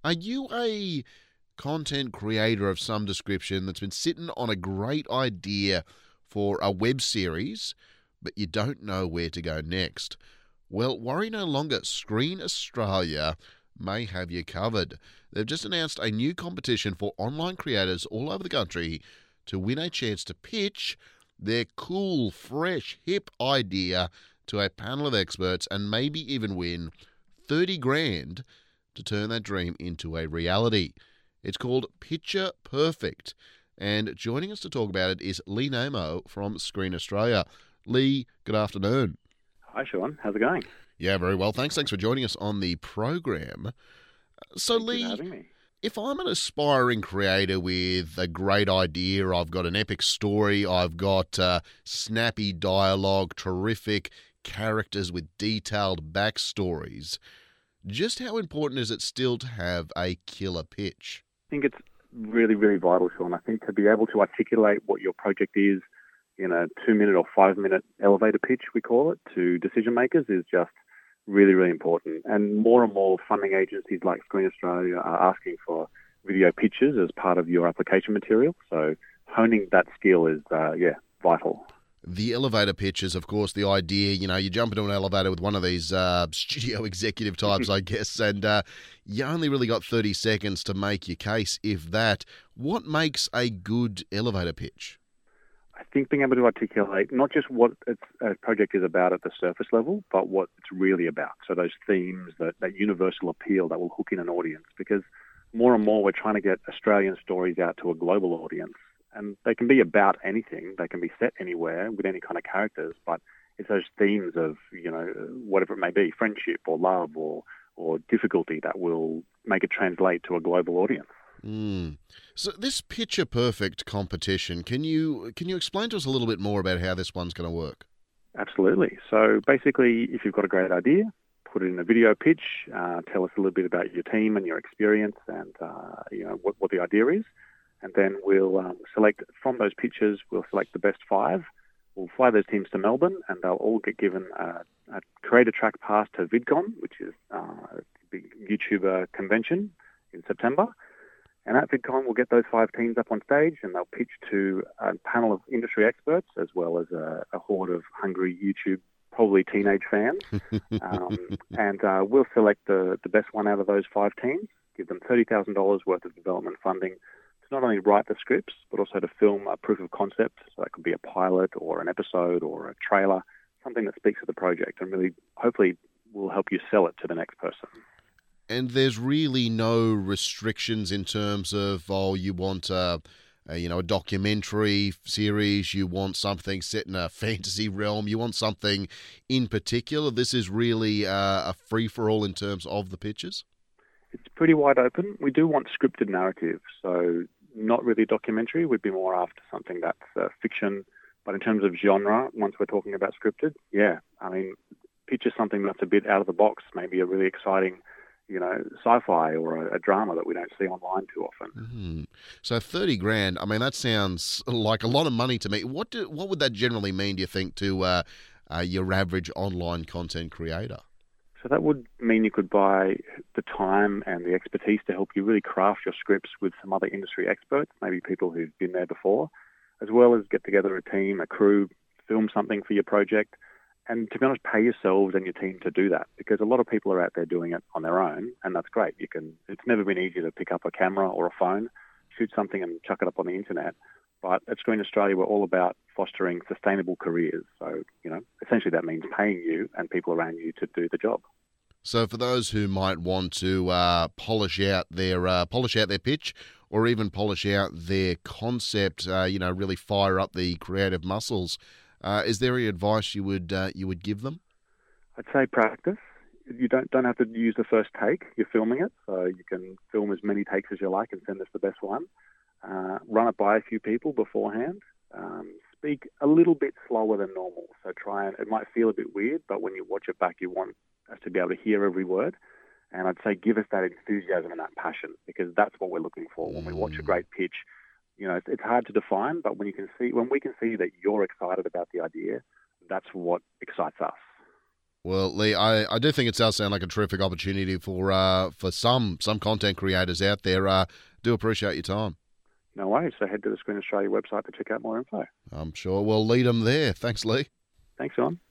Are you a content creator of some description that's been sitting on a great idea for a web series, but you don't know where to go next? Well, worry no longer. Screen Australia may have you covered. They've just announced a new competition for online creators all over the country to win a chance to pitch their cool, fresh, hip idea to a panel of experts and maybe even win 30 grand to turn that dream into a reality. It's called Picture Perfect. And joining us to talk about it is Lee Namo from Screen Australia. Lee, good afternoon. Hi, Sean. How's it going? Yeah, very well. Thanks for joining us on the program. So, Thank you for Lee, having me. if I'm an aspiring creator with a great idea, I've got an epic story, I've got snappy dialogue, terrific characters with detailed backstories, just how important is it still to have a killer pitch? I think it's really, really vital, Sean. I think to be able to articulate what your project is in a 2-minute or 5-minute elevator pitch, we call it, to decision makers is just really, really important. And more funding agencies like Screen Australia are asking for video pitches as part of your application material. So honing that skill is, vital. The elevator pitch is, of course, the idea, you jump into an elevator with one of these studio executive types, I guess, and you only really got 30 seconds to make your case, if that. What makes a good elevator pitch? I think being able to articulate not just what a project is about at the surface level, but what it's really about. So those themes, that universal appeal that will hook in an audience, because more and more we're trying to get Australian stories out to a global audience. And they can be about anything. They can be set anywhere with any kind of characters, but it's those themes of, whatever it may be, friendship or love or difficulty that will make it translate to a global audience. So this Picture Perfect competition, can you explain to us a little bit more about how this one's going to work? Absolutely. So basically, if you've got a great idea, put it in a video pitch, tell us a little bit about your team and your experience and, what the idea is. And then we'll select from those pitches, we'll select the best 5. We'll fly those teams to Melbourne and they'll all get given a creator track pass to VidCon, which is a big YouTuber convention in September. And at VidCon, we'll get those 5 teams up on stage and they'll pitch to a panel of industry experts as well as a horde of hungry YouTube, probably teenage fans. And we'll select the best one out of those 5 teams, give them $30,000 worth of development funding to not only write the scripts, but also to film a proof of concept. So that could be a pilot or an episode or a trailer, something that speaks to the project and really, hopefully, will help you sell it to the next person. And there's really no restrictions in terms of, you want a documentary series, you want something set in a fantasy realm, you want something in particular. This is really a free-for-all in terms of the pitches? It's pretty wide open. We do want scripted narrative, so not really a documentary. We'd be more after something that's fiction. But in terms of genre, once we're talking about scripted, picture something that's a bit out of the box, maybe a really exciting sci-fi or a drama that we don't see online too often. Mm-hmm. So 30 grand, that sounds like a lot of money to me. What would that generally mean, do you think, to your average online content creator? So that would mean you could buy the time and the expertise to help you really craft your scripts with some other industry experts, maybe people who've been there before, as well as get together a team, a crew, film something for your project, and to be honest, pay yourselves and your team to do that, because a lot of people are out there doing it on their own, and that's great. It's never been easy to pick up a camera or a phone, shoot something and chuck it up on the internet. But at Screen Australia, we're all about fostering sustainable careers. So, essentially that means paying you and people around you to do the job. So for those who might want to polish out their pitch, or even polish out their concept, really fire up the creative muscles, is there any advice you would give them? I'd say practice. You don't have to use the first take. You're filming it, so you can film as many takes as you like and send us the best one. Run it by a few people beforehand. Speak a little bit slower than normal. So it might feel a bit weird, but when you watch it back, you want us to be able to hear every word. And I'd say give us that enthusiasm and that passion, because that's what we're looking for when we watch a great pitch. It's hard to define, but when we can see that you're excited about the idea, that's what excites us. Well, Lee, I do think it does sound like a terrific opportunity for some content creators out there. Do appreciate your time. No worries. So head to the Screen Australia website to check out more info. I'm sure we'll lead them there. Thanks, Lee. Thanks, Sean.